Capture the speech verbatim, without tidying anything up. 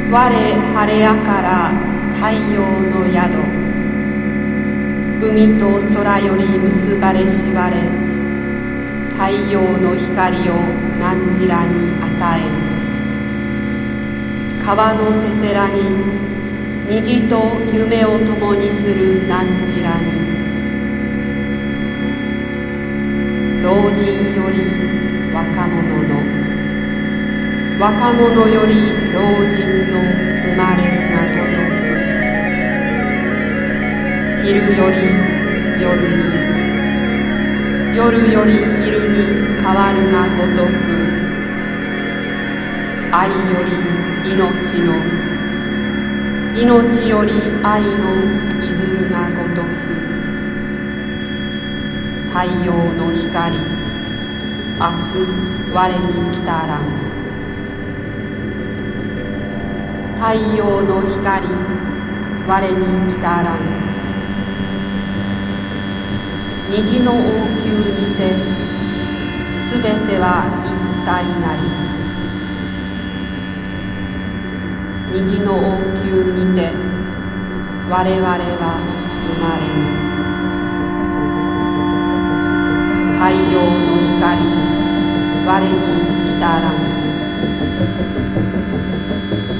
我晴れやから太陽の宿、海と空より結ばれし我、太陽の光を汝らに与える。川のせせらに虹と夢を共にする汝らに、老人より若者の、若者より老人の生まれるがごとく、昼より夜に、夜より昼に変わるがごとく、愛より命の、命より愛のいずるがごとく、太陽の光、明日我に来たらん。太陽の光、我に来たらん。虹の王宮にて、すべては一体なり。虹の王宮にて、我々は生まれぬ。太陽の光、我に来たらん。